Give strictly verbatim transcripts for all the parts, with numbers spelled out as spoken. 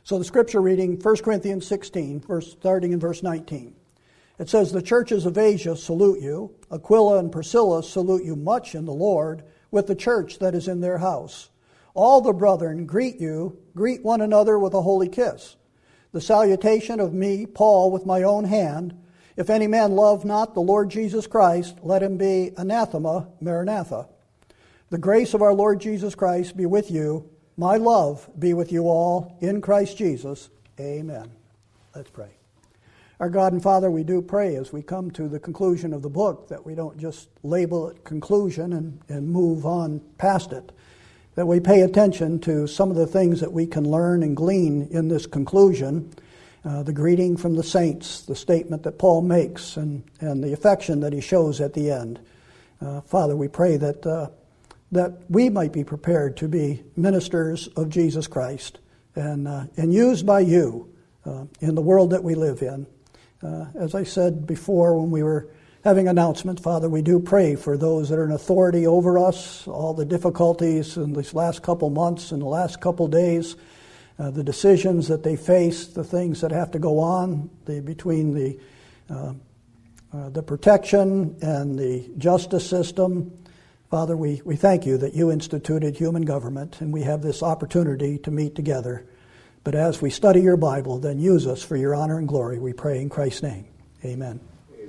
So the scripture reading, First Corinthians sixteen, verse, starting in verse nineteen. It says, "The churches of Asia salute you. Aquila and Priscilla salute you much in the Lord, with the church that is in their house. All the brethren greet you, greet one another with a holy kiss. The salutation of me, Paul, with my own hand. If any man love not the Lord Jesus Christ, let him be anathema, Maranatha. The grace of our Lord Jesus Christ be with you. My love be with you all in Christ Jesus. Amen." Let's pray. Our God and Father, we do pray as we come to the conclusion of the book that we don't just label it conclusion and, and move on past it, that we pay attention to some of the things that we can learn and glean in this conclusion, uh, the greeting from the saints, the statement that Paul makes, and, and the affection that he shows at the end. Uh, Father, we pray that uh, that we might be prepared to be ministers of Jesus Christ and, uh, and used by you uh, in the world that we live in. Uh, as I said before when we were having announcements, Father, we do pray for those that are in authority over us, all the difficulties in these last couple months and the last couple days, uh, the decisions that they face, the things that have to go on the, between the uh, uh, the protection and the justice system. Father, we, we thank you that you instituted human government and we have this opportunity to meet together. But as we study your Bible, then use us for your honor and glory, we pray in Christ's name. Amen.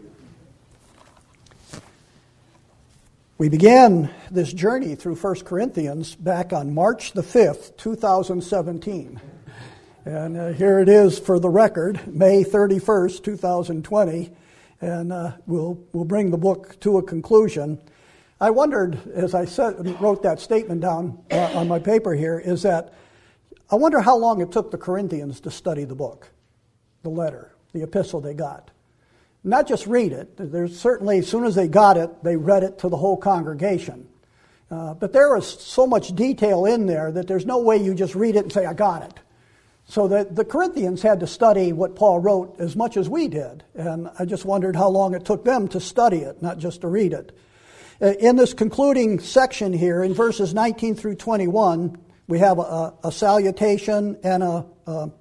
We began this journey through First Corinthians back on March the fifth, two thousand seventeen. And uh, here it is for the record, May thirty-first, two thousand twenty. And uh, we'll, we'll bring the book to a conclusion. I wondered, as I said, wrote that statement down uh, on my paper here, is that I wonder how long it took the Corinthians to study the book, the letter, the epistle they got. Not just read it. There's certainly, as soon as they got it, they read it to the whole congregation. Uh, but there was so much detail in there that there's no way you just read it and say, I got it. So that the Corinthians had to study what Paul wrote as much as we did. And I just wondered how long it took them to study it, not just to read it. Uh, in this concluding section here, in verses nineteen through twenty-one, we have a, a salutation and a, a,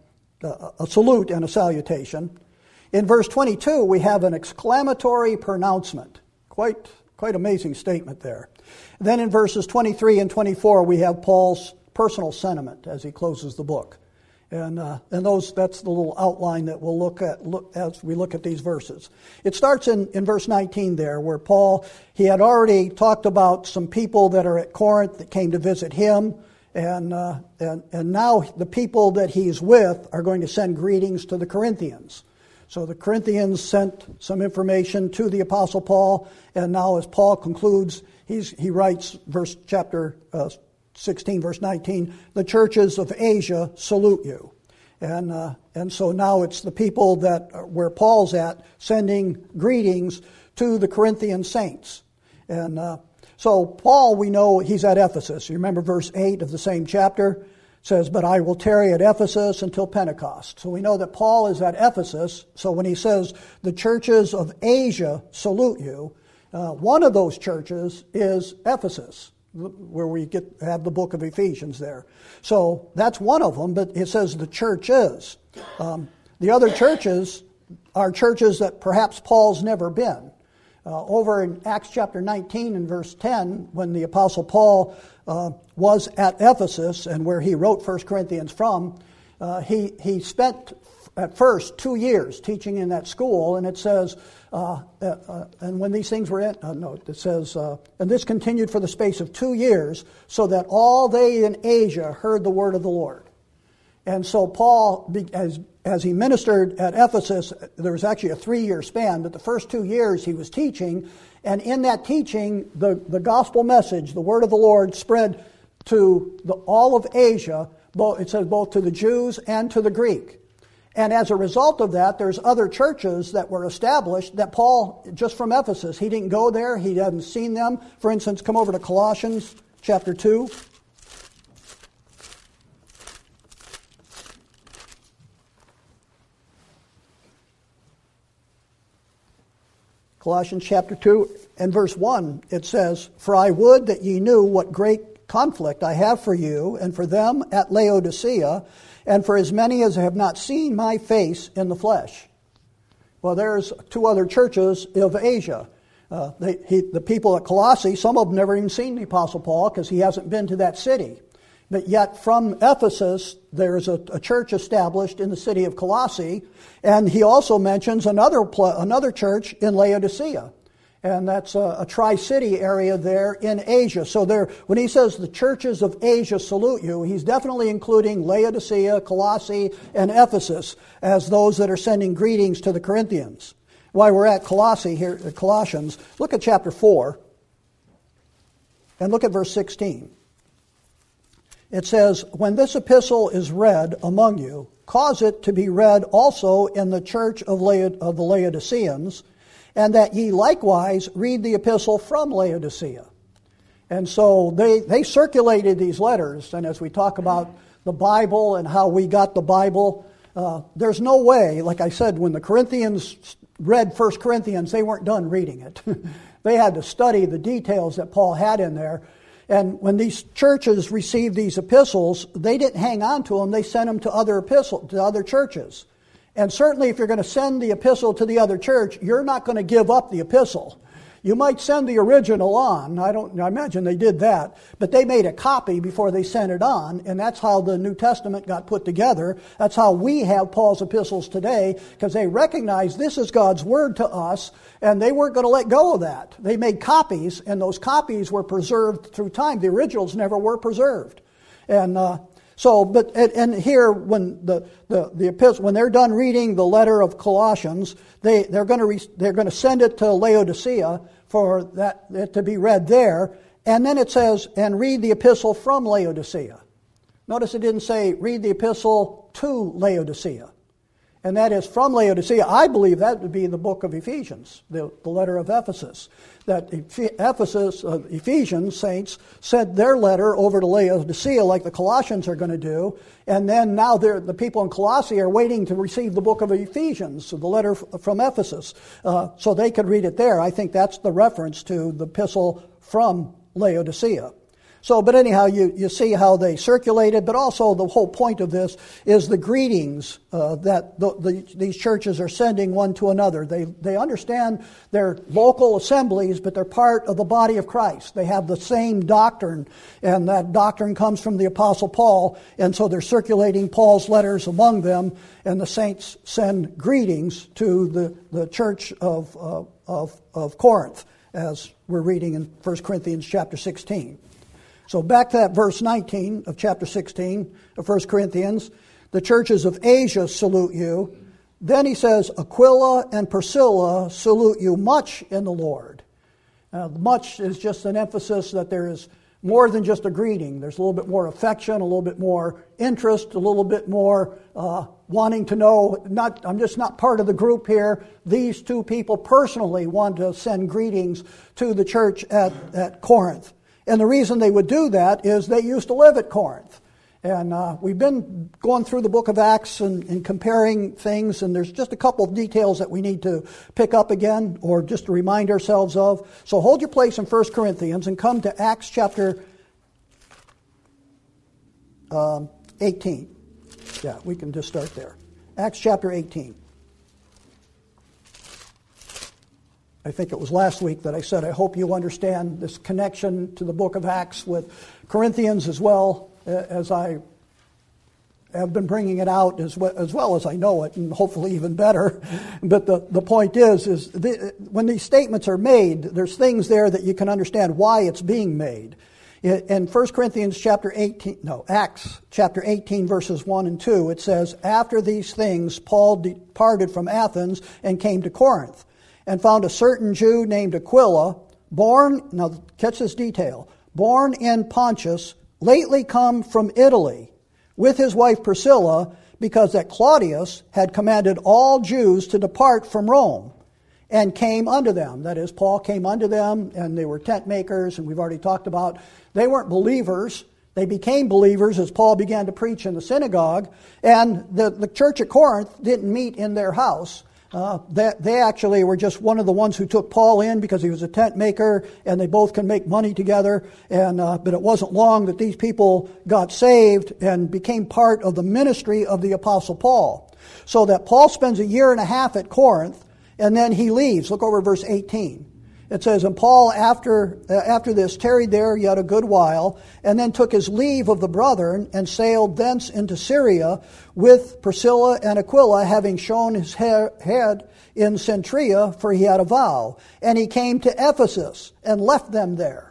a salute and a salutation. In verse twenty-two, we have an exclamatory pronouncement. Quite, quite amazing statement there. Then in verses twenty-three and twenty-four, we have Paul's personal sentiment as he closes the book. And uh, and those that's the little outline that we'll look at look, as we look at these verses. It starts in, in verse nineteen there, where Paul, he had already talked about some people that are at Corinth that came to visit him. And, uh, and and now the people that he's with are going to send greetings to the Corinthians. So the Corinthians sent some information to the Apostle Paul, and now as Paul concludes, he's, he writes, verse chapter uh, sixteen, verse nineteen, "The churches of Asia salute you." And uh, and so now it's the people that where Paul's at sending greetings to the Corinthian saints. And uh, So Paul, we know he's at Ephesus. You remember verse eight of the same chapter says, "But I will tarry at Ephesus until Pentecost." So we know that Paul is at Ephesus. So when he says, "The churches of Asia salute you," uh, one of those churches is Ephesus, where we get have the book of Ephesians there. So that's one of them, but it says the churches. Um, the other churches are churches that perhaps Paul's never been. Uh, over in Acts chapter nineteen and verse ten, when the Apostle Paul uh, was at Ephesus and where he wrote First Corinthians from, uh, he, he spent at first two years teaching in that school, and it says, uh, uh, and when these things were in, uh, no, it says, uh, and this continued for the space of two years, so that all they in Asia heard the word of the Lord. And so Paul, as as he ministered at Ephesus, there was actually a three-year span, but the first two years he was teaching, and in that teaching, the, the gospel message, the word of the Lord, spread to the, all of Asia. Both, it says both to the Jews and to the Greek. And as a result of that, there's other churches that were established that Paul, just from Ephesus, he didn't go there, he hadn't seen them. For instance, come over to Colossians chapter two. Colossians chapter two and verse one, it says, "For I would that ye knew what great conflict I have for you and for them at Laodicea, and for as many as have not seen my face in the flesh. Well, there's two other churches of Asia. Uh, they, he, the people at Colossae, some of them never even seen the Apostle Paul because he hasn't been to that city. But yet from Ephesus, there's a, a church established in the city of Colossae, and he also mentions another pl- another church in Laodicea. And that's a, a tri-city area there in Asia. So there, when he says the churches of Asia salute you, he's definitely including Laodicea, Colossae, and Ephesus as those that are sending greetings to the Corinthians. While we're at Colossae here, Colossians, look at chapter four, and look at verse sixteen. It says, when this epistle is read among you, cause it to be read also in the church of, Laod- of the Laodiceans, and that ye likewise read the epistle from Laodicea. And so they, they circulated these letters, and as we talk about the Bible and how we got the Bible, uh, there's no way, like I said, when the Corinthians read First Corinthians, they weren't done reading it. They had to study the details that Paul had in there. And when these churches received these epistles, they didn't hang on to them. They sent them to other epistle to other churches. And certainly if you're going to send the epistle to the other church, you're not going to give up the epistle. You might send the original on. I don't I imagine they did that. But they made a copy before they sent it on. And that's how the New Testament got put together. That's how we have Paul's epistles today, because they recognize this is God's word to us. And they weren't going to let go of that. They made copies, and those copies were preserved through time. The originals never were preserved. And uh, so, but and, and here, when the the the epistle, when they're done reading the letter of Colossians, they they're going to re, they're going to send it to Laodicea for that it to be read there. And then it says, and read the epistle from Laodicea. Notice it didn't say read the epistle to Laodicea. And that is from Laodicea. I believe that would be the book of Ephesians, the, the letter of Ephesus. That Ephesus, uh, Ephesians saints, sent their letter over to Laodicea like the Colossians are going to do. And then now the people in Colossae are waiting to receive the book of Ephesians, so the letter f- from Ephesus, uh, so they could read it there. I think that's the reference to the epistle from Laodicea. So, but anyhow, you, you see how they circulated, but also the whole point of this is the greetings uh, that the, the, these churches are sending one to another. They they understand they're local assemblies, but they're part of the body of Christ. They have the same doctrine, and that doctrine comes from the Apostle Paul, and so they're circulating Paul's letters among them, and the saints send greetings to the, the church of, uh, of, of Corinth, as we're reading in First Corinthians chapter sixteen. So back to that verse nineteen of chapter sixteen of First Corinthians. The churches of Asia salute you. Then he says, Aquila and Priscilla salute you much in the Lord. Uh, much is just an emphasis that there is more than just a greeting. There's a little bit more affection, a little bit more interest, a little bit more uh, wanting to know, not, I'm just not part of the group here. These two people personally want to send greetings to the church at, at Corinth. And the reason they would do that is they used to live at Corinth. And uh, we've been going through the book of Acts and, and comparing things, and there's just a couple of details that we need to pick up again, or just to remind ourselves of. So hold your place in First Corinthians and come to Acts chapter um, eighteen. Yeah, we can just start there. Acts chapter eighteen. I think it was last week that I said, I hope you understand this connection to the book of Acts with Corinthians as well, as I have been bringing it out as well as, well as I know it, and hopefully even better. But the, the point is, is the, when these statements are made, there's things there that you can understand why it's being made. In First Corinthians chapter eighteen, no, Acts chapter eighteen, verses one and two, it says, after these things, Paul departed from Athens and came to Corinth, and found a certain Jew named Aquila, born, now catch this detail, born in Pontus, lately come from Italy, with his wife Priscilla, because that Claudius had commanded all Jews to depart from Rome, and came unto them. That is, Paul came unto them, and they were tent makers, and we've already talked about, they weren't believers. They became believers as Paul began to preach in the synagogue, and the, the church at Corinth didn't meet in their house. Uh, they, they actually were just one of the ones who took Paul in because he was a tent maker, and they both can make money together. And uh, but it wasn't long that these people got saved and became part of the ministry of the Apostle Paul. So that Paul spends a year and a half at Corinth, and then he leaves. Look over verse eighteen. It says, and Paul, after uh, after this, tarried there yet a good while, and then took his leave of the brethren, and sailed thence into Syria with Priscilla and Aquila, having shown his ha- head in Centuria, for he had a vow. And he came to Ephesus, and left them there.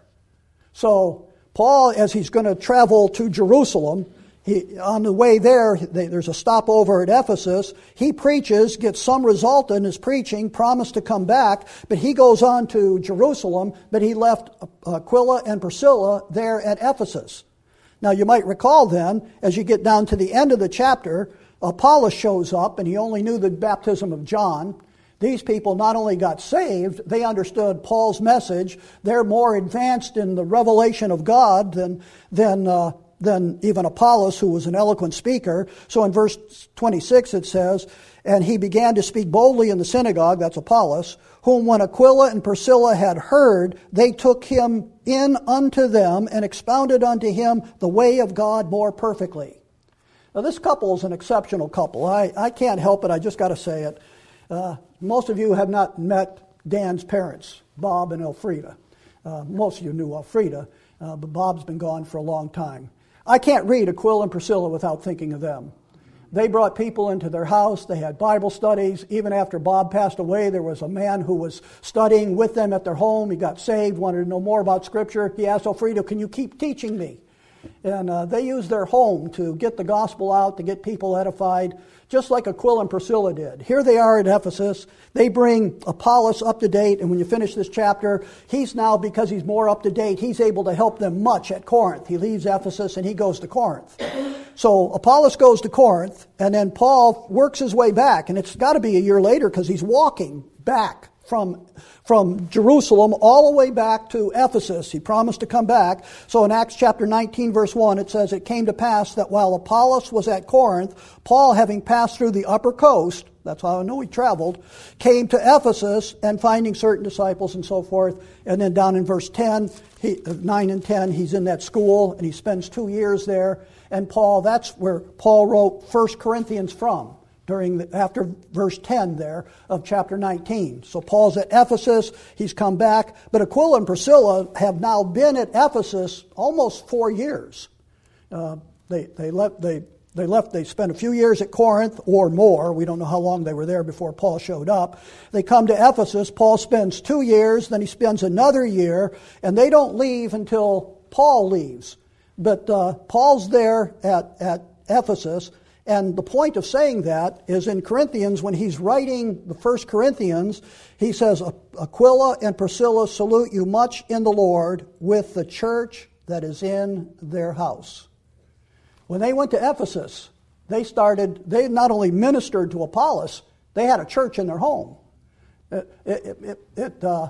So Paul, as he's going to travel to Jerusalem, He, on the way there, they, there's a stopover at Ephesus. He preaches, gets some result in his preaching, promised to come back, but he goes on to Jerusalem, but he left Aquila and Priscilla there at Ephesus. Now you might recall then, as you get down to the end of the chapter, Apollos shows up, and he only knew the baptism of John. These people not only got saved, they understood Paul's message. They're more advanced in the revelation of God than than uh, than even Apollos, who was an eloquent speaker. So in verse twenty-six it says, and he began to speak boldly in the synagogue, that's Apollos, whom when Aquila and Priscilla had heard, they took him in unto them and expounded unto him the way of God more perfectly. Now this couple is an exceptional couple. I, I can't help it, I just got to say it. Uh, most of you have not met Dan's parents, Bob and Elfrida. Uh, most of you knew Elfrida, uh, but Bob's been gone for a long time. I can't read Aquila and Priscilla without thinking of them. They brought people into their house. They had Bible studies. Even after Bob passed away, there was a man who was studying with them at their home. He got saved, wanted to know more about Scripture. He asked Elfrida, can you keep teaching me? And uh, they used their home to get the gospel out, to get people edified, just like Aquila and Priscilla did. Here they are at Ephesus. They bring Apollos up to date, and when you finish this chapter, he's now, because he's more up to date, he's able to help them much at Corinth. He leaves Ephesus and he goes to Corinth. So Apollos goes to Corinth, and then Paul works his way back, and it's got to be a year later because he's walking back from from Jerusalem all the way back to Ephesus. He promised to come back. So in Acts chapter nineteen, verse one, it says, it came to pass that while Apollos was at Corinth, Paul, having passed through the upper coast, that's how I know he traveled, came to Ephesus, and finding certain disciples and so forth. And then down in verse ten, he, nine and ten, he's in that school, and he spends two years there. And Paul, that's where Paul wrote First Corinthians from, during the, after verse ten there of chapter nineteen. So Paul's at Ephesus, he's come back, but Aquila and Priscilla have now been at Ephesus almost four years. Uh, they they left they they left they spent a few years at Corinth or more. We don't know how long they were there before Paul showed up. They come to Ephesus. Paul spends two years, then he spends another year, and they don't leave until Paul leaves. But uh, Paul's there at at Ephesus. And the point of saying that is in Corinthians, when he's writing the First Corinthians, he says, Aquila and Priscilla salute you much in the Lord with the church that is in their house. When they went to Ephesus, they started, they not only ministered to Apollos, they had a church in their home. It, it, it, it uh,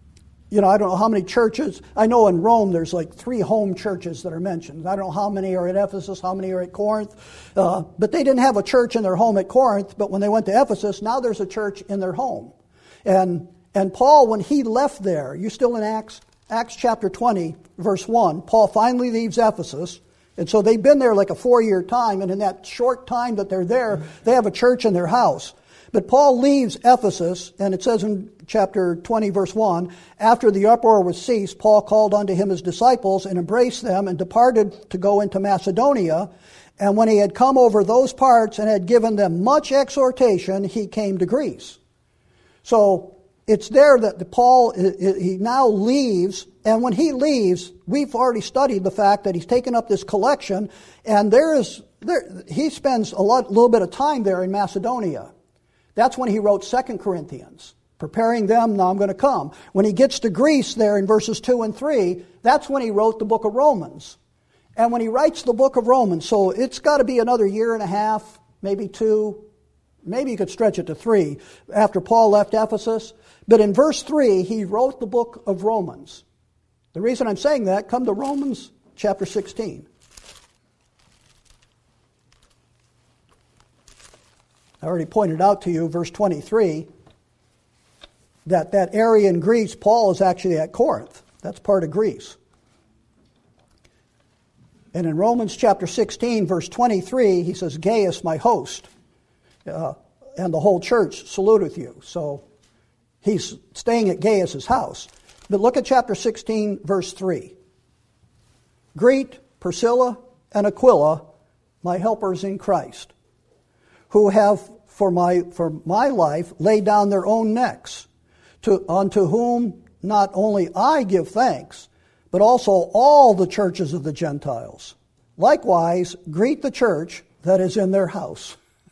You know, I don't know how many churches. I know in Rome there's like three home churches that are mentioned. I don't know how many are at Ephesus, how many are at Corinth. Uh, but they didn't have a church in their home at Corinth. But when they went to Ephesus, now there's a church in their home. And and Paul, when he left there, you still in Acts? Acts chapter twenty, verse one. Paul finally leaves Ephesus. And so they've been there like a four-year time. And in that short time that they're there, they have a church in their house. But Paul leaves Ephesus, and it says in chapter twenty, verse one, after the uproar was ceased, Paul called unto him his disciples and embraced them and departed to go into Macedonia. And when he had come over those parts and had given them much exhortation, he came to Greece. So it's there that the Paul, he now leaves, and when he leaves, we've already studied the fact that he's taken up this collection, and there is there he spends a lot, little bit of time there in Macedonia. That's when he wrote Second Corinthians, preparing them, now I'm going to come. When he gets to Greece there in verses two and three, that's when he wrote the book of Romans. And when he writes the book of Romans, so it's got to be another year and a half, maybe two, maybe you could stretch it to three, after Paul left Ephesus. But in verse three, he wrote the book of Romans. The reason I'm saying that, come to Romans chapter sixteen. I already pointed out to you, verse twenty-three, that that area in Greece, Paul is actually at Corinth. That's part of Greece. And in Romans chapter sixteen, verse twenty-three, he says, Gaius, my host, uh, and the whole church saluteth you. So he's staying at Gaius' house. But look at chapter sixteen, verse three. Greet Priscilla and Aquila, my helpers in Christ, who have for my for my life laid down their own necks, to unto whom not only I give thanks, but also all the churches of the Gentiles. Likewise, greet the church that is in their house.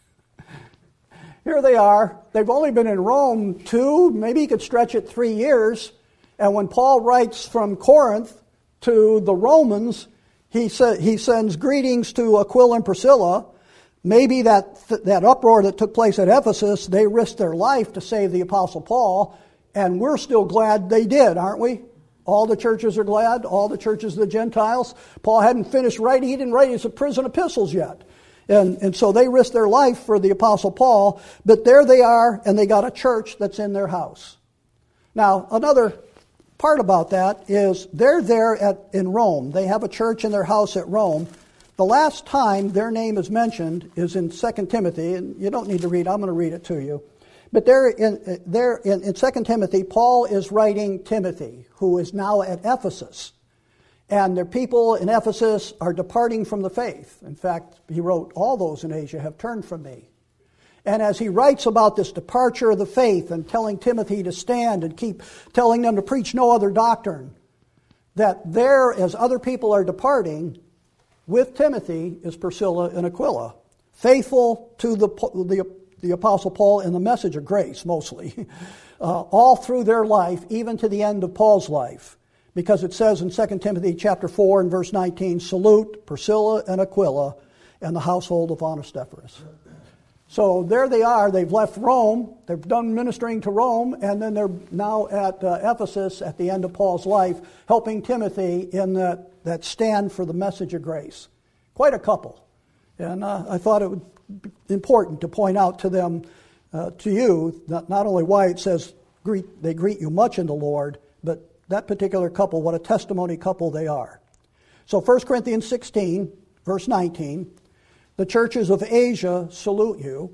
Here they are. They've only been in Rome two, maybe you could stretch it three years. And when Paul writes from Corinth to the Romans, he sa- he sends greetings to Aquila and Priscilla. Maybe that th- that uproar that took place at Ephesus, they risked their life to save the Apostle Paul, and we're still glad they did, aren't we? All the churches are glad, all the churches of the Gentiles. Paul hadn't finished writing, he didn't write his prison epistles yet. And, and so they risked their life for the Apostle Paul, but there they are, and they got a church that's in their house. Now, another part about that is they're there at in Rome. They have a church in their house at Rome. The last time their name is mentioned is in Second Timothy, and you don't need to read, I'm going to read it to you. But there in, there in, in Second Timothy, Paul is writing Timothy, who is now at Ephesus. And their people in Ephesus are departing from the faith. In fact, he wrote, all those in Asia have turned from me. And as he writes about this departure of the faith and telling Timothy to stand and keep telling them to preach no other doctrine, that there, as other people are departing, with Timothy is Priscilla and Aquila, faithful to the, the, the Apostle Paul in the message of grace, mostly, uh, all through their life, even to the end of Paul's life. Because it says in Second Timothy chapter four and verse nineteen, salute Priscilla and Aquila and the household of Onesiphorus. So there they are. They've left Rome. They've done ministering to Rome, and then they're now at uh, Ephesus at the end of Paul's life, helping Timothy in that, that stand for the message of grace. Quite a couple. And uh, I thought it would be important to point out to them, uh, to you, not, not only why it says greet, they greet you much in the Lord, but that particular couple, what a testimony couple they are. So First Corinthians sixteen, verse nineteen, the churches of Asia salute you.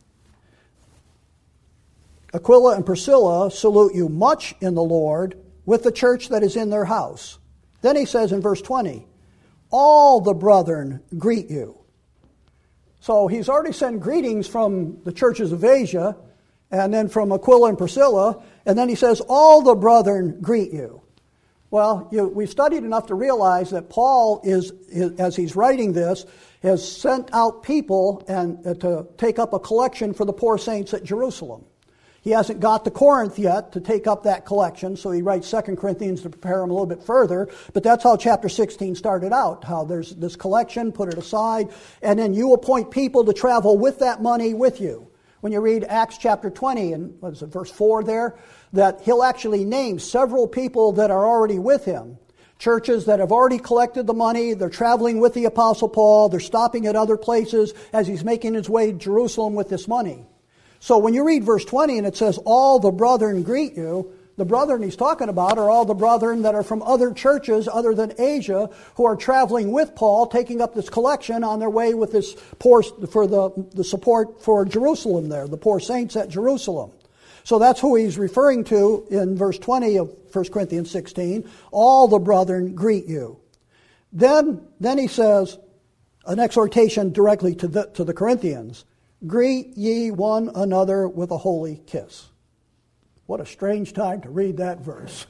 Aquila and Priscilla salute you much in the Lord with the church that is in their house. Then he says in verse twenty, all the brethren greet you. So he's already sent greetings from the churches of Asia, and then from Aquila and Priscilla, and then he says, all the brethren greet you. Well, you, we've studied enough to realize that Paul is, is, as he's writing this, has sent out people and uh, to take up a collection for the poor saints at Jerusalem. He hasn't got to Corinth yet to take up that collection, so he writes Second Corinthians to prepare him a little bit further. But that's how chapter sixteen started out, how there's this collection, put it aside, and then you appoint people to travel with that money with you. When you read Acts chapter twenty, and what is it, verse four there, that he'll actually name several people that are already with him. Churches that have already collected the money, they're traveling with the Apostle Paul, they're stopping at other places as he's making his way to Jerusalem with this money. So when you read verse twenty and it says, all the brethren greet you, the brethren he's talking about are all the brethren that are from other churches other than Asia who are traveling with Paul, taking up this collection on their way with this poor, for the, the support for Jerusalem there, the poor saints at Jerusalem. So that's who he's referring to in verse twenty of First Corinthians sixteen. All the brethren greet you. Then, then he says, an exhortation directly to the, to the Corinthians. Greet ye one another with a holy kiss. What a strange time to read that verse.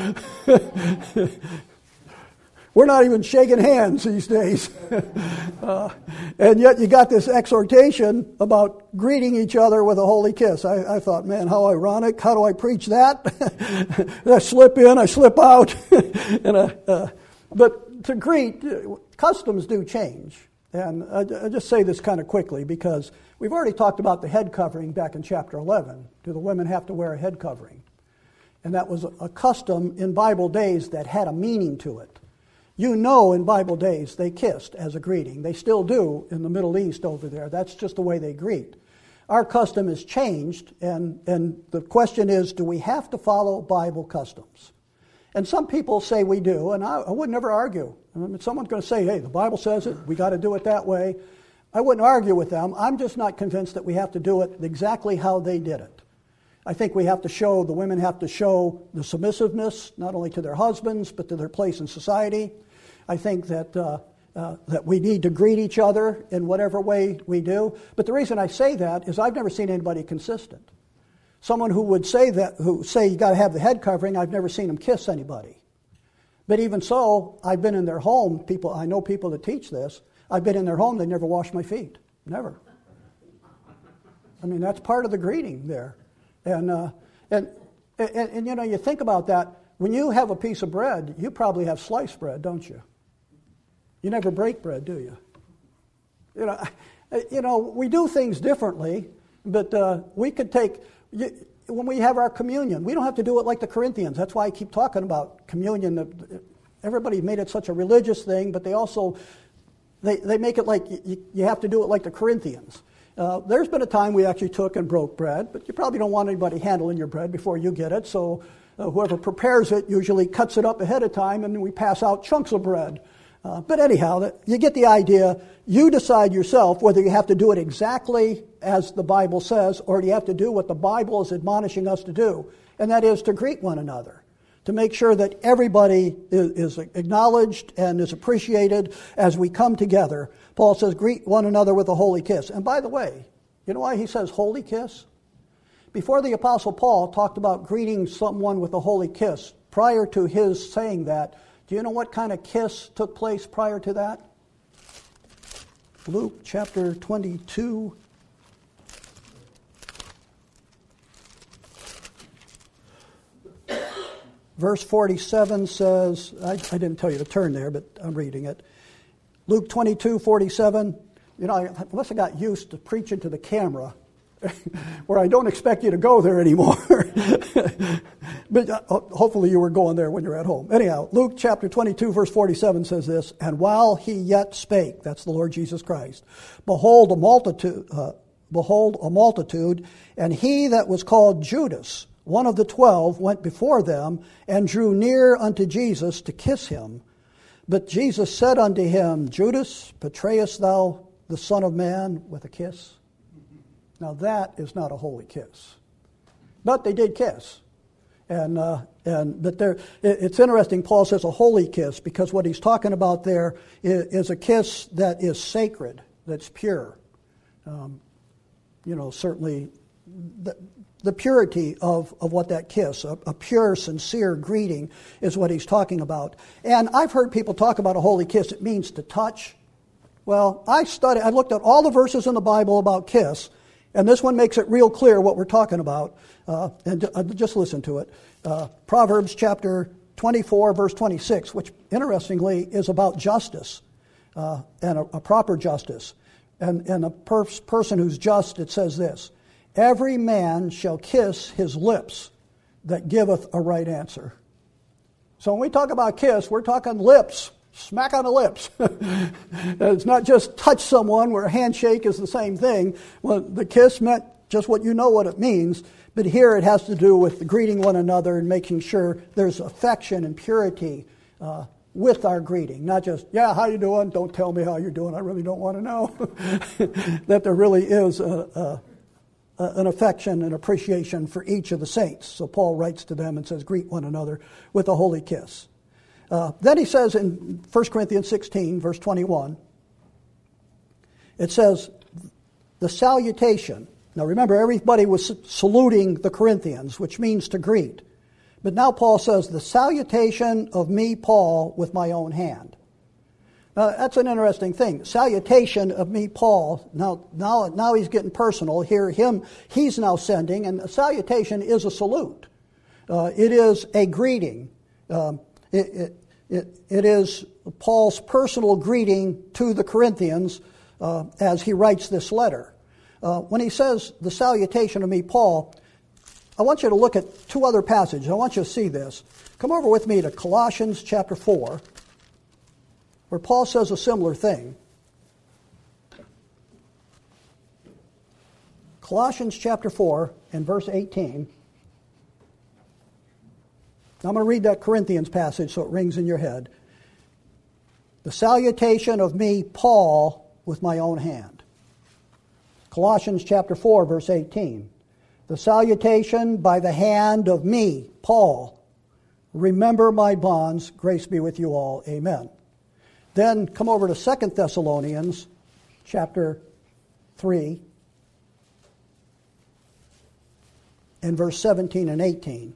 We're not even shaking hands these days. uh, and yet you got this exhortation about greeting each other with a holy kiss. I, I thought, man, how ironic. How do I preach that? I slip in, I slip out. and uh, uh, But to greet, customs do change. And I, I just say this kind of quickly because we've already talked about the head covering back in chapter eleven. Do the women have to wear a head covering? And that was a custom in Bible days that had a meaning to it. You know in Bible days they kissed as a greeting. They still do in the Middle East over there. That's just the way they greet. our custom has changed, and, and the question is, do we have to follow Bible customs? And some people say we do, and I, I would never argue. I mean, someone's going to say, hey, the Bible says it, we got to do it that way. I wouldn't argue with them. I'm just not convinced that we have to do it exactly how they did it. I think we have to show, the women have to show the submissiveness, not only to their husbands, but to their place in society. I think that uh, uh, that we need to greet each other in whatever way we do. But the reason I say that is I've never seen anybody consistent. Someone who would say that, who say you got to have the head covering, I've never seen them kiss anybody. But even so, I've been in their home. People, I know people that teach this. I've been in their home. They never wash my feet. Never. I mean, that's part of the greeting there. And, uh, and, and, and, you know, you think about that. When you have a piece of bread, you probably have sliced bread, don't you? You never break bread, do you? You know, you know we do things differently, but uh, we could take, when we have our communion, we don't have to do it like the Corinthians. That's why I keep talking about communion. Everybody made it such a religious thing, but they also, they, they make it like you, you have to do it like the Corinthians. Uh, there's been a time we actually took and broke bread, but you probably don't want anybody handling your bread before you get it, so uh, whoever prepares it usually cuts it up ahead of time, and we pass out chunks of bread. Uh, but anyhow, you get the idea. You decide yourself whether you have to do it exactly as the Bible says, or do you have to do what the Bible is admonishing us to do, and that is to greet one another, to make sure that everybody is, is acknowledged and is appreciated as we come together. Paul says, greet one another with a holy kiss. And by the way, you know why he says holy kiss? Before the Apostle Paul talked about greeting someone with a holy kiss, prior to his saying that, do you know what kind of kiss took place prior to that? Luke chapter twenty-two. Verse forty-seven says, I, I didn't tell you to turn there, but I'm reading it. Luke twenty-two, forty-seven. You know, I must have got used to preaching to the camera, where I don't expect you to go there anymore. But uh, hopefully you were going there when you're at home. Anyhow, Luke chapter twenty-two, verse forty-seven says this, and while he yet spake, that's the Lord Jesus Christ, behold a multitude, uh, behold a multitude, and he that was called Judas, one of the twelve, went before them and drew near unto Jesus to kiss him. But Jesus said unto him, Judas, betrayest thou the Son of Man with a kiss? Now that is not a holy kiss. But they did kiss. And uh, and but there, it, it's interesting, Paul says a holy kiss, because what he's talking about there is, is a kiss that is sacred, that's pure. Um, you know, certainly the, the purity of, of what that kiss, a, a pure, sincere greeting is what he's talking about. And I've heard people talk about a holy kiss. It means to touch. Well, I studied, I looked at all the verses in the Bible about kiss, and this one makes it real clear what we're talking about. Uh, and uh, just listen to it. Uh, Proverbs chapter twenty-four, verse twenty-six, which interestingly is about justice uh, and a, a proper justice. And, and a per- person who's just, it says this, every man shall kiss his lips that giveth a right answer. So when we talk about kiss, we're talking lips, smack on the lips. It's not just touch someone where a handshake is the same thing. Well, the kiss meant just what you know what it means, but here it has to do with greeting one another and making sure there's affection and purity uh, with our greeting. Not just, yeah, how you doing? Don't tell me how you're doing. I really don't want to know. That there really is a, a, an affection and appreciation for each of the saints. So Paul writes to them and says, greet one another with a holy kiss. Uh, then he says in First Corinthians sixteen, verse twenty-one, it says, the salutation. Now remember, everybody was saluting the Corinthians, which means to greet. But now Paul says, the salutation of me, Paul, with my own hand. Now that's an interesting thing. Salutation of me, Paul. Now, now, now he's getting personal. Here, him, he's now sending, and a salutation is a salute. Uh, it is a greeting. Um, it, it, it, it is Paul's personal greeting to the Corinthians uh, as he writes this letter. Uh, when he says the salutation of me, Paul, I want you to look at two other passages. I want you to see this. Come over with me to Colossians chapter four, where Paul says a similar thing. Colossians chapter four and verse eighteen. I'm going to read that Corinthians passage so it rings in your head. The salutation of me, Paul, with my own hand. Colossians chapter four, verse eighteen. The salutation by the hand of me, Paul. Remember my bonds. Grace be with you all. Amen. Then come over to Second Thessalonians chapter three and verse seventeen and eighteen.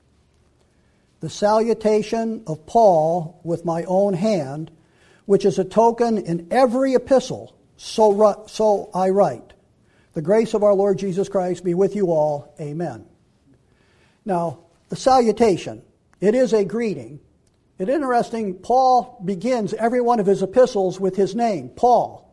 The salutation of Paul with my own hand, which is a token in every epistle, so, so I write. The grace of our Lord Jesus Christ be with you all. Amen. Now, the salutation, it is a greeting. It's interesting, Paul begins every one of his epistles with his name, Paul.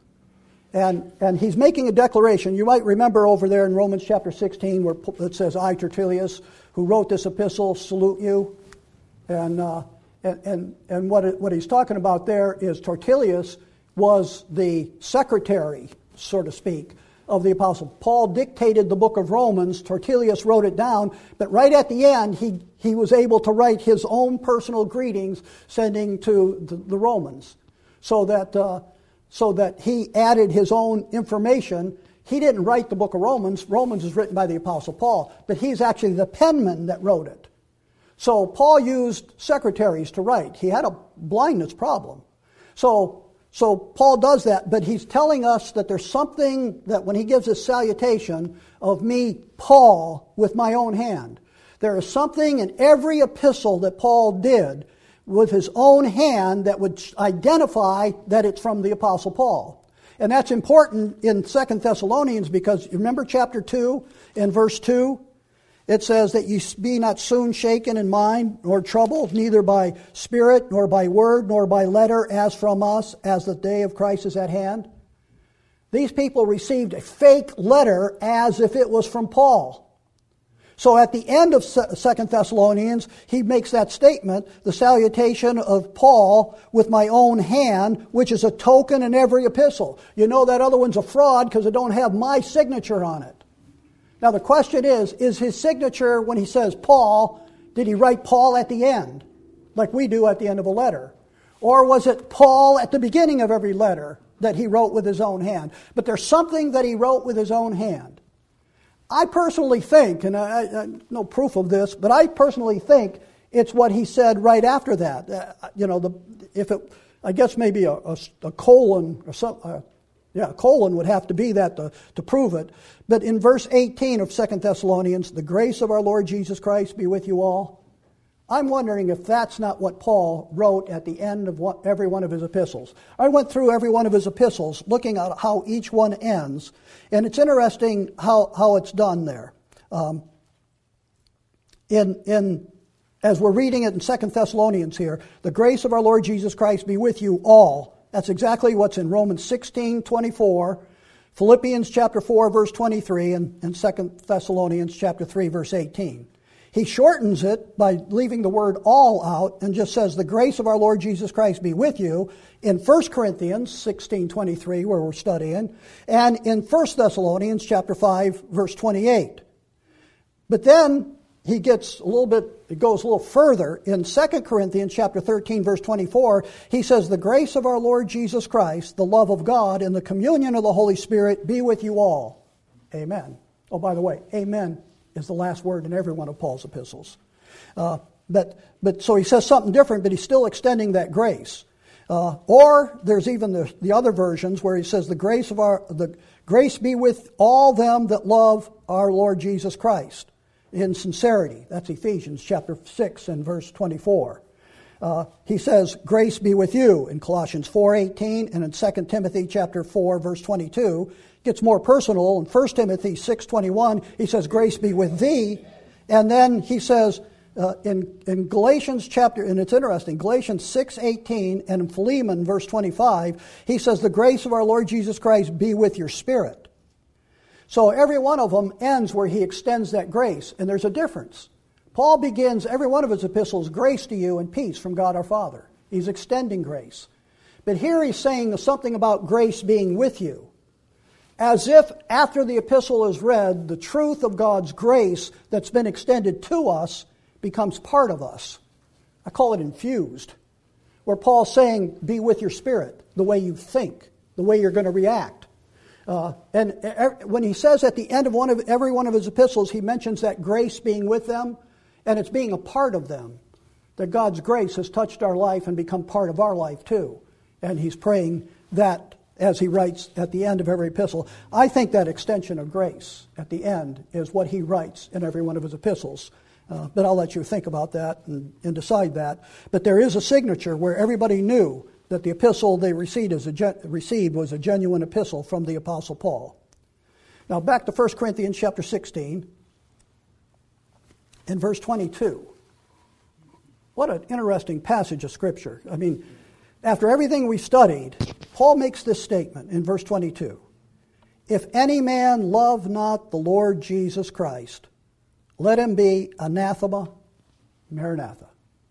And, and he's making a declaration. You might remember over there in Romans chapter sixteen where it says, I, Tertullius, who wrote this epistle, salute you. And uh, and and, and what, it, what he's talking about there is Tertullius was the secretary, so to speak, of the apostle. Paul dictated the book of Romans. Tertullius wrote it down. But right at the end, he, he was able to write his own personal greetings sending to the, the Romans. So that, uh, so that he added his own information. He didn't write the book of Romans. Romans is written by the apostle Paul. But he's actually the penman that wrote it. So Paul used secretaries to write. He had a blindness problem. So So Paul does that, but he's telling us that there's something that when he gives his salutation of me, Paul, with my own hand, there is something in every epistle that Paul did with his own hand that would identify that it's from the apostle Paul. And that's important in Second Thessalonians because you remember chapter two and verse two? It says that you be not soon shaken in mind nor troubled, neither by spirit, nor by word, nor by letter, as from us, as the day of Christ is at hand. These people received a fake letter as if it was from Paul. So at the end of Second Thessalonians, he makes that statement, the salutation of Paul with my own hand, which is a token in every epistle. You know that other one's a fraud because it don't have my signature on it. Now the question is, is his signature when he says Paul, did he write Paul at the end, like we do at the end of a letter? Or was it Paul at the beginning of every letter that he wrote with his own hand? But there's something that he wrote with his own hand. I personally think, and I, I no proof of this, but I personally think it's what he said right after that. Uh, you know, the if it, I guess maybe a, a, a colon or some. Uh, Yeah, colon would have to be that to, to prove it. But in verse eighteen of Second Thessalonians, the grace of our Lord Jesus Christ be with you all. I'm wondering if that's not what Paul wrote at the end of what, every one of his epistles. I went through every one of his epistles, looking at how each one ends. And it's interesting how, how it's done there. Um, in in as we're reading it in Second Thessalonians here, the grace of our Lord Jesus Christ be with you all. That's exactly what's in Romans sixteen twenty-four, Philippians chapter four, verse twenty-three, and, and Second Thessalonians chapter three, verse eighteen. He shortens it by leaving the word all out and just says, the grace of our Lord Jesus Christ be with you in First Corinthians sixteen twenty-three, where we're studying, and in First Thessalonians chapter five, verse twenty-eight. But then he gets a little bit, it goes a little further. In Second Corinthians chapter thirteen, verse twenty-four, he says, the grace of our Lord Jesus Christ, the love of God, and the communion of the Holy Spirit be with you all. Amen. Oh, by the way, amen is the last word in every one of Paul's epistles. Uh, but but so he says something different, but he's still extending that grace. Uh, or there's even the, the other versions where he says, the grace of our the grace be with all them that love our Lord Jesus Christ. In sincerity. That's Ephesians chapter six and verse twenty-four. Uh, he says, grace be with you in Colossians four eighteen, and in Second Timothy chapter four, verse twenty-two. It gets more personal. In First Timothy six twenty-one, he says, grace be with thee. And then he says, uh, in, in Galatians chapter, and it's interesting, Galatians six eighteen, and in Philemon verse twenty-five, he says, the grace of our Lord Jesus Christ be with your spirit. So every one of them ends where he extends that grace, and there's a difference. Paul begins every one of his epistles, grace to you and peace from God our Father. He's extending grace. But here he's saying something about grace being with you. as if after the epistle is read, the truth of God's grace that's been extended to us becomes part of us. I call it infused, where Paul's saying, be with your spirit, the way you think, the way you're going to react. Uh, and when he says at the end of one of every one of his epistles, he mentions that grace being with them, and it's being a part of them, that God's grace has touched our life and become part of our life too. And he's praying that as he writes at the end of every epistle. I think that extension of grace at the end is what he writes in every one of his epistles. Uh, but I'll let you think about that and, and decide that. But there is a signature where everybody knew that the epistle they received, as a gen- received was a genuine epistle from the Apostle Paul. Now back to First Corinthians chapter sixteen and verse twenty-two. What an interesting passage of Scripture. I mean, after everything we studied, Paul makes this statement in verse twenty-two. If any man love not the Lord Jesus Christ, let him be anathema, maranatha.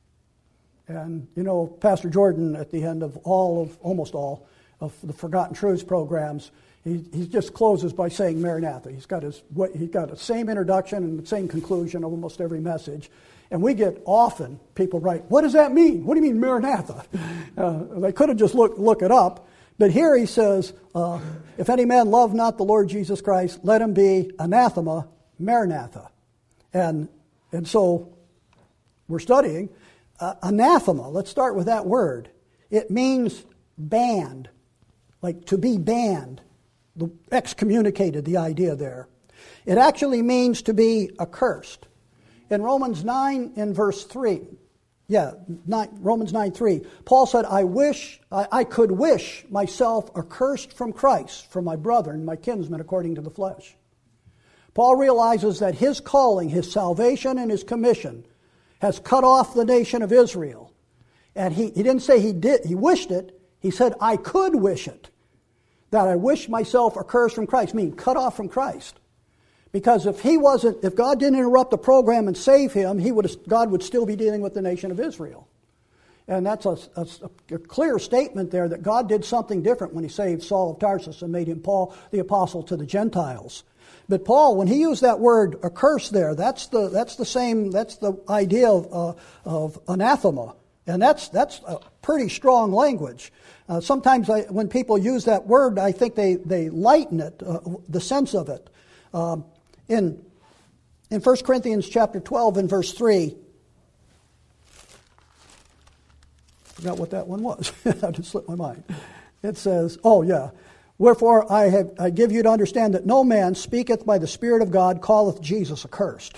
And, you know, Pastor Jordan, at the end of all of, almost all, of the Forgotten Truths programs, he, he just closes by saying Maranatha. He's got his he's got the same introduction and the same conclusion of almost every message. And we get often people write, what does that mean? What do you mean Maranatha? Uh, they could have just look, look it up. But here he says, uh, if any man love not the Lord Jesus Christ, let him be anathema, Maranatha. And, and so we're studying uh, anathema. Let's start with that word. It means banned, like to be banned, the excommunicated, the idea there. It actually means to be accursed. In Romans nine, in verse three, yeah, nine, Romans nine three, Paul said, I wish, I, I could wish myself accursed from Christ, from my brethren, my kinsmen, according to the flesh. Paul realizes that his calling, his salvation, and his commission has cut off the nation of Israel. And he, he didn't say he did, he wished it. He said, I could wish it. That I wish myself accursed from Christ, meaning cut off from Christ. Because if he wasn't, if God didn't interrupt the program and save him, he would, God would still be dealing with the nation of Israel. And that's a, a, a clear statement there that God did something different when he saved Saul of Tarsus and made him Paul the apostle to the Gentiles. But Paul, when he used that word accursed there, that's the that's the same, that's the idea of, uh, of anathema. And that's that's a pretty strong language. Uh, sometimes I, when people use that word, I think they, they lighten it, uh, the sense of it. Um, in in First Corinthians chapter twelve and verse three, I forgot what that one was. I just slipped my mind. It says, oh yeah, wherefore I have I give you to understand that no man speaketh by the Spirit of God calleth Jesus accursed.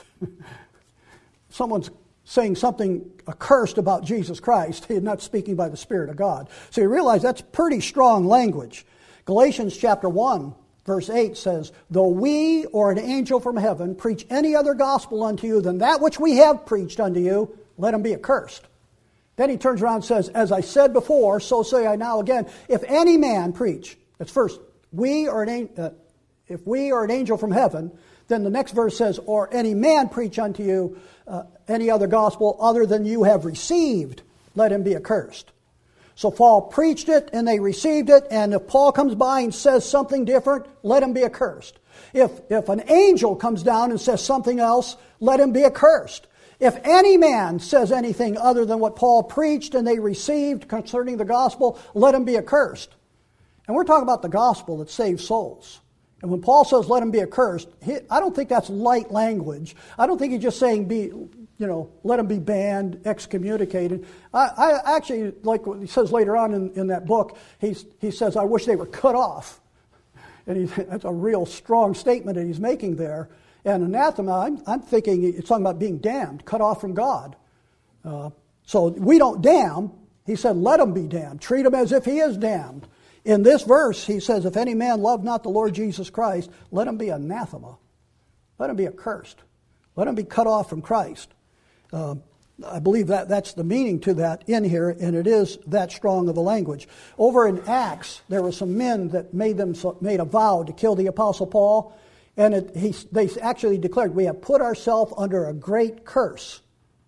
Someone's saying something accursed about Jesus Christ, he's not speaking by the Spirit of God. So you realize that's pretty strong language. Galatians chapter one, verse eight says, though we or an angel from heaven preach any other gospel unto you than that which we have preached unto you, let him be accursed. Then he turns around and says, as I said before, so say I now again, if any man preach, that's first, we or an uh, if we or an angel from heaven, then the next verse says, or any man preach unto you uh, any other gospel other than you have received, let him be accursed. So Paul preached it and they received it, and if Paul comes by and says something different, let him be accursed. If, if an angel comes down and says something else, let him be accursed. If any man says anything other than what Paul preached and they received concerning the gospel, let him be accursed. And we're talking about the gospel that saves souls. And when Paul says let him be accursed, he, I don't think that's light language. I don't think he's just saying be, you know, let him be banned, excommunicated. I, I actually, like what he says later on in, in that book, he's, he says, I wish they were cut off. And he, that's a real strong statement that he's making there. And anathema, I'm, I'm thinking it's talking about being damned, cut off from God. Uh, so we don't damn. He said, let him be damned. Treat him as if he is damned. In this verse, he says, if any man love not the Lord Jesus Christ, let him be anathema. Let him be accursed. Let him be cut off from Christ. Uh, I believe that that's the meaning to that in here, and it is that strong of a language. Over in Acts, there were some men that made them made a vow to kill the Apostle Paul, and it, he, they actually declared, we have put ourselves under a great curse.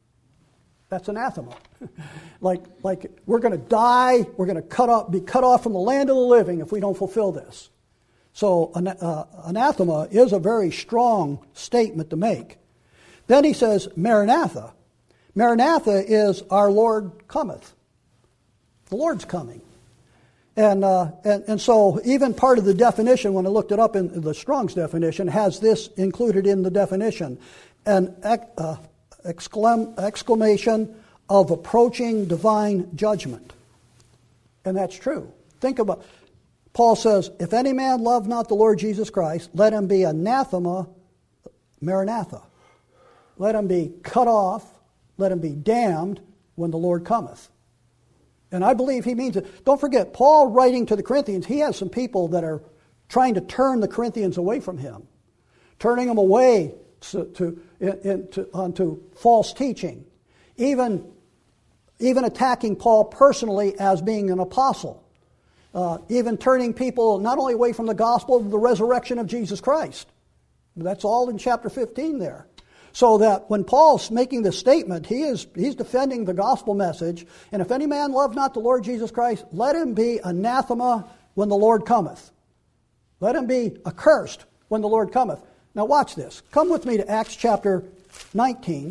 That's anathema. like, like we're going to die, we're going to cut off, be cut off from the land of the living if we don't fulfill this. So uh, anathema is a very strong statement to make. Then he says, Maranatha. Maranatha is our Lord cometh. The Lord's coming. And, uh, and and so even part of the definition, when I looked it up in the Strong's definition, has this included in the definition. An uh, exclam- exclamation of approaching divine judgment. And that's true. Think about, Paul says, if any man love not the Lord Jesus Christ, let him be anathema, Maranatha. Let him be cut off, let him be damned when the Lord cometh. And I believe he means it. Don't forget, Paul writing to the Corinthians, he has some people that are trying to turn the Corinthians away from him, turning them away to, to, in, in, to, onto false teaching, even, even attacking Paul personally as being an apostle, uh, even turning people not only away from the gospel, but the resurrection of Jesus Christ. That's all in chapter fifteen there. So that when Paul's making this statement, he is he's defending the gospel message. And if any man love not the Lord Jesus Christ, let him be anathema when the Lord cometh. Let him be accursed when the Lord cometh. Now watch this. Come with me to Acts chapter nineteen.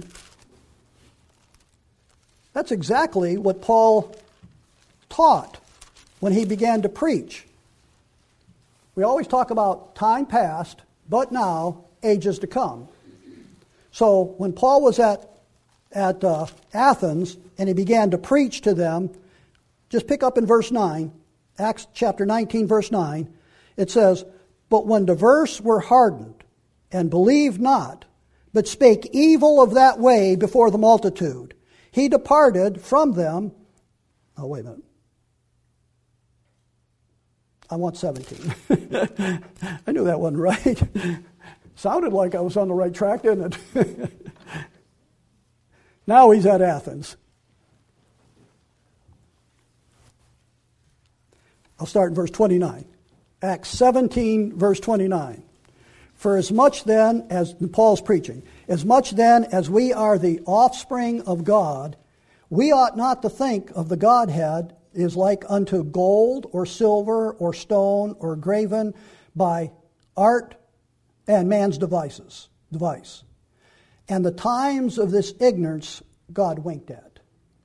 That's exactly what Paul taught when he began to preach. We always talk about time past, but now, ages to come. So when Paul was at at uh, Athens and he began to preach to them, just pick up in verse nine, Acts chapter nineteen, verse nine, it says, but when diverse were hardened and believed not, but spake evil of that way before the multitude, he departed from them. Oh, wait a minute. I want seventeen. I knew that wasn't right. Sounded like I was on the right track, didn't it? Now he's at Athens. I'll start in verse twenty-nine. Acts seventeen, verse twenty-nine. For as much then as, Paul's preaching, as much then as we are the offspring of God, we ought not to think of the Godhead is like unto gold or silver or stone or graven by art and man's devices, device. And the times of this ignorance God winked at.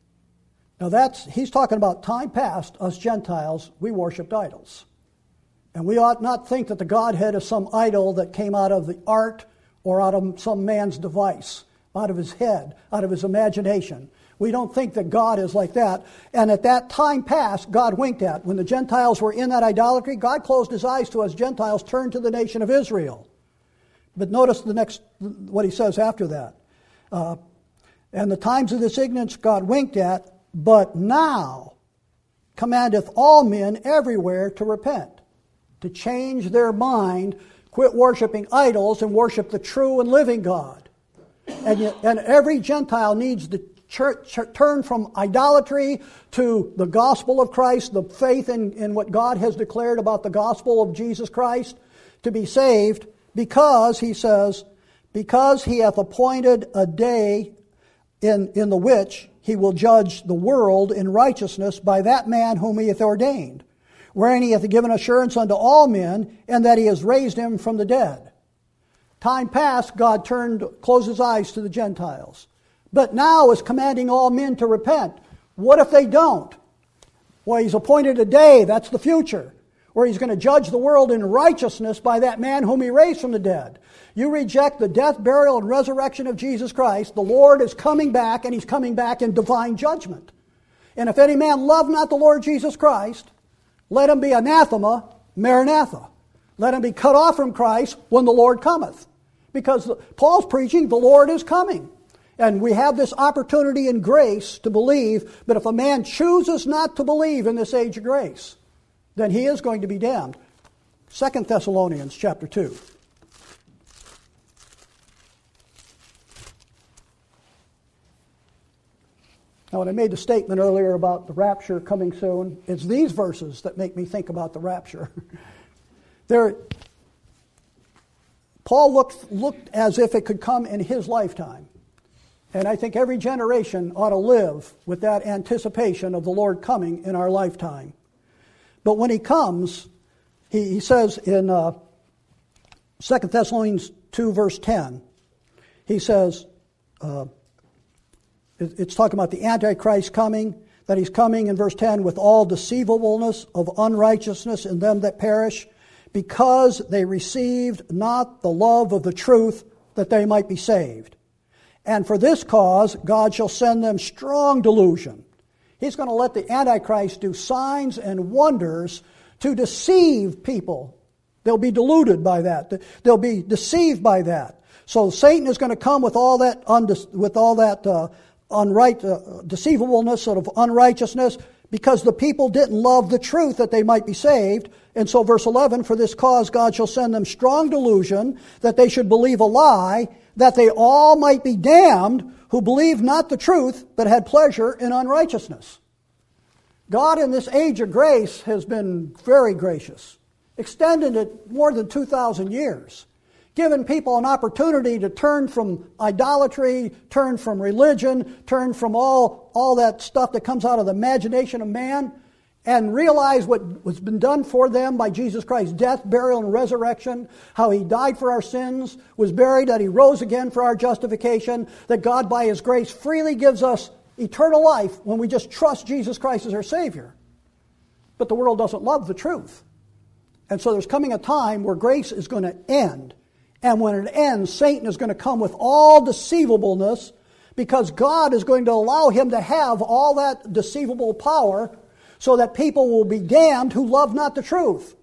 Now that's, he's talking about time past, us Gentiles, we worshipped idols. And we ought not think that the Godhead is some idol that came out of the art or out of some man's device, out of his head, out of his imagination. We don't think that God is like that. And at that time past, God winked at. When the Gentiles were in that idolatry, God closed his eyes to us Gentiles, turned to the nation of Israel. But notice the next, what he says after that. Uh, and the times of this ignorance God winked at, but now commandeth all men everywhere to repent, to change their mind, quit worshiping idols, and worship the true and living God. And, yet, and every Gentile needs to church, turn from idolatry to the gospel of Christ, the faith in, in what God has declared about the gospel of Jesus Christ, to be saved. Because, he says, because he hath appointed a day in, in the which he will judge the world in righteousness by that man whom he hath ordained, wherein he hath given assurance unto all men, and that he has raised him from the dead. Time past, God turned, closed his eyes to the Gentiles, but now is commanding all men to repent. What if they don't? Well, he's appointed a day, that's the future, where he's going to judge the world in righteousness by that man whom he raised from the dead. You reject the death, burial, and resurrection of Jesus Christ, the Lord is coming back, and he's coming back in divine judgment. And if any man love not the Lord Jesus Christ, let him be anathema, Maranatha. Let him be cut off from Christ when the Lord cometh. Because Paul's preaching, the Lord is coming. And we have this opportunity in grace to believe, but if a man chooses not to believe in this age of grace, then he is going to be damned. Second Thessalonians chapter two. Now, when I made the statement earlier about the rapture coming soon, it's these verses that make me think about the rapture. there, Paul looked, looked as if it could come in his lifetime. And I think every generation ought to live with that anticipation of the Lord coming in our lifetime. But when he comes, He, he says in uh, Second Thessalonians two, verse ten, he says, uh, it, it's talking about the Antichrist coming, that he's coming in verse ten with all deceivableness of unrighteousness in them that perish, because they received not the love of the truth, that they might be saved. And for this cause God shall send them strong delusion. He's going to let the Antichrist do signs and wonders to deceive people. They'll be deluded by that. They'll be deceived by that. So Satan is going to come with all that undis- with all that uh, unright uh, deceivableness, sort of unrighteousness, because the people didn't love the truth that they might be saved. And so verse eleven, for this cause God shall send them strong delusion, that they should believe a lie, that they all might be damned, who believed not the truth, but had pleasure in unrighteousness. God in this age of grace has been very gracious, extended it more than two thousand years, given people an opportunity to turn from idolatry, turn from religion, turn from all, all that stuff that comes out of the imagination of man, and realize what was been done for them by Jesus Christ's death, burial, and resurrection, how He died for our sins, was buried, that He rose again for our justification, that God by His grace freely gives us eternal life when we just trust Jesus Christ as our Savior. But the world doesn't love the truth. And so there's coming a time where grace is going to end. And when it ends, Satan is going to come with all deceivableness, because God is going to allow him to have all that deceivable power, so that people will be damned who love not the truth.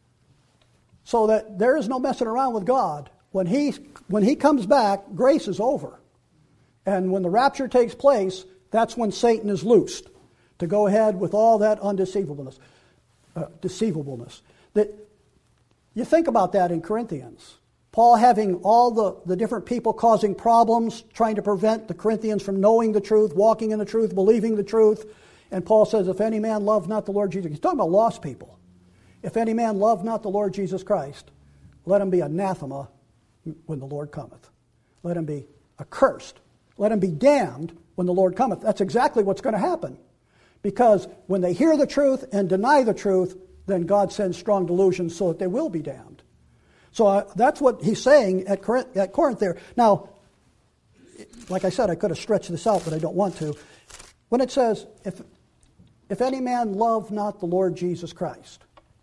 So that there is no messing around with God. When he, when he comes back, grace is over. And when the rapture takes place, that's when Satan is loosed to go ahead with all that undeceivableness. Uh, deceivableness. That, you think about that in Corinthians. Paul having all the, the different people causing problems, trying to prevent the Corinthians from knowing the truth, walking in the truth, believing the truth. And Paul says, if any man love not the Lord Jesus, he's talking about lost people. If any man love not the Lord Jesus Christ, let him be anathema when the Lord cometh. Let him be accursed. Let him be damned when the Lord cometh. That's exactly what's going to happen. Because when they hear the truth and deny the truth, then God sends strong delusion so that they will be damned. So uh, that's what he's saying at Corinth, at Corinth there. Now, like I said, I could have stretched this out, but I don't want to. When it says, if if any man love not the Lord Jesus Christ,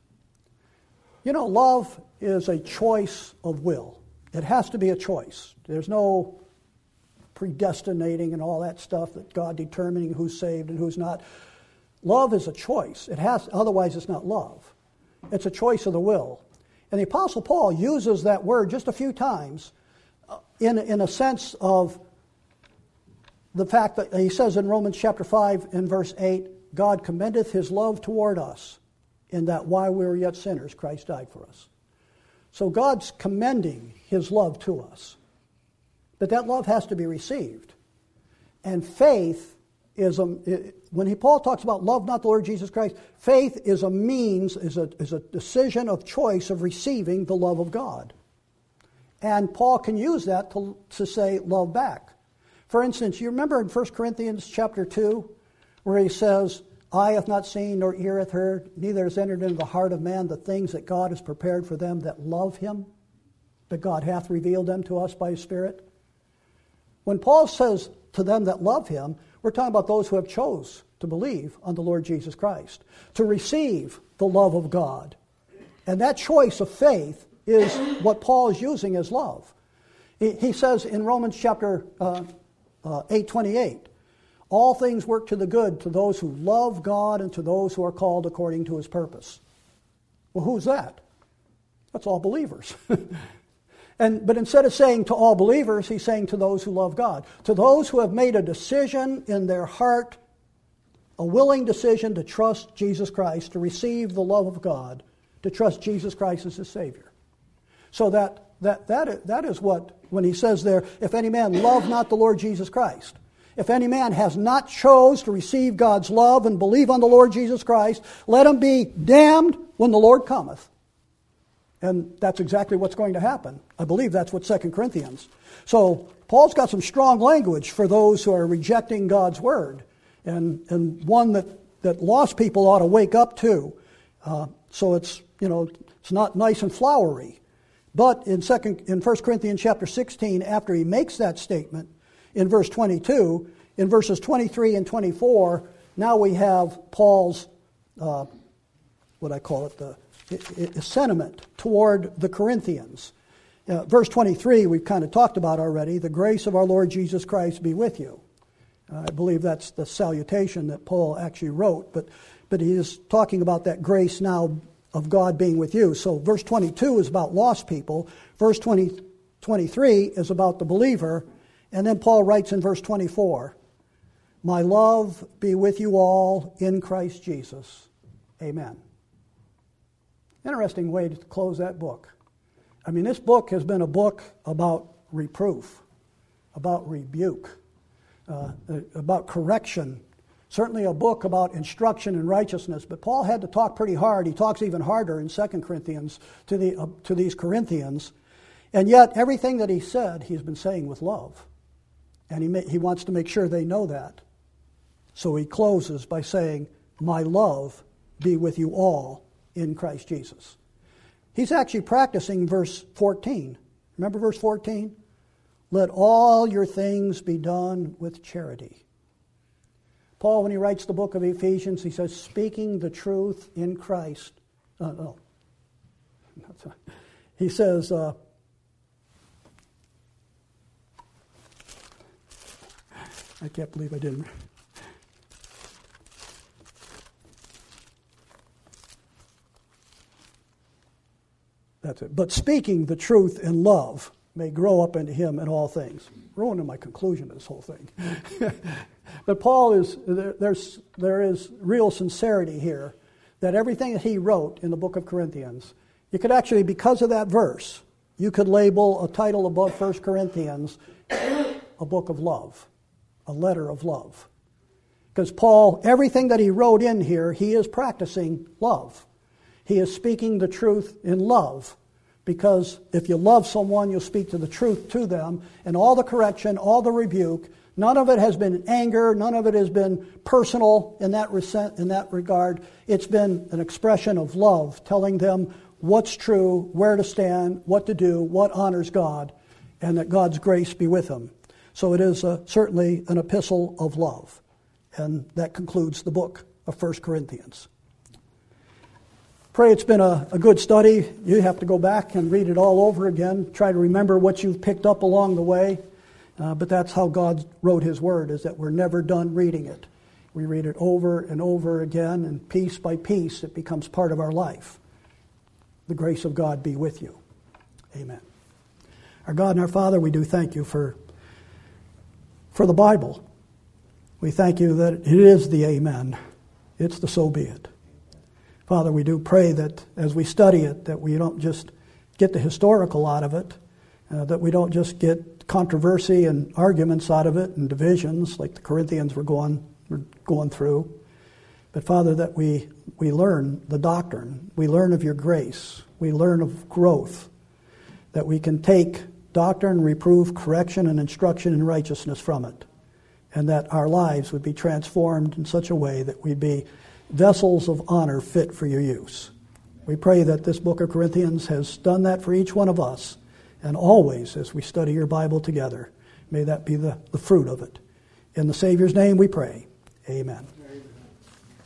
you know, love is a choice of will. It has to be a choice. There's no predestinating and all that stuff, that God determining who's saved and who's not. Love is a choice. It has, otherwise it's not love. It's a choice of the will. And the Apostle Paul uses that word just a few times in, in a sense of the fact that he says in Romans chapter five and verse eight, God commendeth his love toward us, in that while we were yet sinners, Christ died for us. So God's commending his love to us. But that love has to be received. And faith is a, when he, Paul talks about love not the Lord Jesus Christ, faith is a means, is a, is a decision of choice of receiving the love of God. And Paul can use that to, to say love back. For instance, you remember in First Corinthians chapter two, where he says, eye hath not seen nor ear hath heard, neither has entered into the heart of man the things that God has prepared for them that love him, but God hath revealed them to us by his Spirit. When Paul says to them that love him, we're talking about those who have chose to believe on the Lord Jesus Christ, to receive the love of God. And that choice of faith is what Paul is using as love. He, he says in Romans chapter uh, uh, eight twenty-eight, all things work to the good to those who love God and to those who are called according to his purpose. Well, who's that? That's all believers. and But instead of saying to all believers, he's saying to those who love God. To those who have made a decision in their heart, a willing decision to trust Jesus Christ, to receive the love of God, to trust Jesus Christ as his Savior. So that, that, that, that is what, when he says there, if any man love not the Lord Jesus Christ, if any man has not chose to receive God's love and believe on the Lord Jesus Christ, let him be damned when the Lord cometh. And that's exactly what's going to happen. I believe that's what Second Corinthians. So Paul's got some strong language for those who are rejecting God's word, and, and one that, that lost people ought to wake up to. Uh, so it's, you know, It's not nice and flowery. But in second in First Corinthians chapter sixteen, after he makes that statement, in verse twenty-two, in verses twenty-three and twenty-four, now we have Paul's, uh, what I call it, the it, it, sentiment toward the Corinthians. Uh, verse twenty-three, we've kind of talked about already. The grace of our Lord Jesus Christ be with you. Uh, I believe that's the salutation that Paul actually wrote, but but he is talking about that grace now of God being with you. So verse twenty-two is about lost people. Verse twenty, twenty-three is about the believer. And then Paul writes in verse twenty-four, my love be with you all in Christ Jesus. Amen. Interesting way to close that book. I mean, this book has been a book about reproof, about rebuke, uh, about correction. Certainly a book about instruction in righteousness, but Paul had to talk pretty hard. He talks even harder in Second Corinthians to the uh, to these Corinthians, and yet everything that he said, he's been saying with love, and he ma- he wants to make sure they know that. So he closes by saying, "My love be with you all in Christ Jesus." He's actually practicing verse fourteen. Remember verse fourteen? Let all your things be done with charity. Paul, when he writes the book of Ephesians, he says, speaking the truth in Christ. Uh, no. He says, uh, I can't believe I didn't. That's it. But speaking the truth in love may grow up into him in all things. Ruining my conclusion of this whole thing. But Paul is, there, there's, there is real sincerity here that everything that he wrote in the book of Corinthians, you could actually, because of that verse, you could label a title above First Corinthians a book of love, a letter of love. Because Paul, everything that he wrote in here, he is practicing love. He is speaking the truth in love. Because if you love someone, you'll speak to the truth to them. And all the correction, all the rebuke, none of it has been anger. None of it has been personal in that resent, in that regard. It's been an expression of love, telling them what's true, where to stand, what to do, what honors God, and that God's grace be with them. So it is a, certainly an epistle of love. And that concludes the book of First Corinthians. Pray it's been a, a good study. You have to go back and read it all over again. Try to remember what you've picked up along the way. Uh, but that's how God wrote His Word, is that we're never done reading it. We read it over and over again, and piece by piece it becomes part of our life. The grace of God be with you. Amen. Our God and our Father, we do thank you for, for the Bible. We thank you that it is the amen. It's the so be it. Father, we do pray that as we study it, that we don't just get the historical out of it, uh, that we don't just get controversy and arguments out of it and divisions like the Corinthians were going, were going through. But Father, that we, we learn the doctrine. We learn of your grace. We learn of growth. That we can take doctrine, reproof, correction, and instruction in righteousness from it. And that our lives would be transformed in such a way that we'd be vessels of honor fit for your use. We pray that this book of Corinthians has done that for each one of us, and always as we study your Bible together, may that be the, the fruit of it. In the Savior's name we pray. Amen.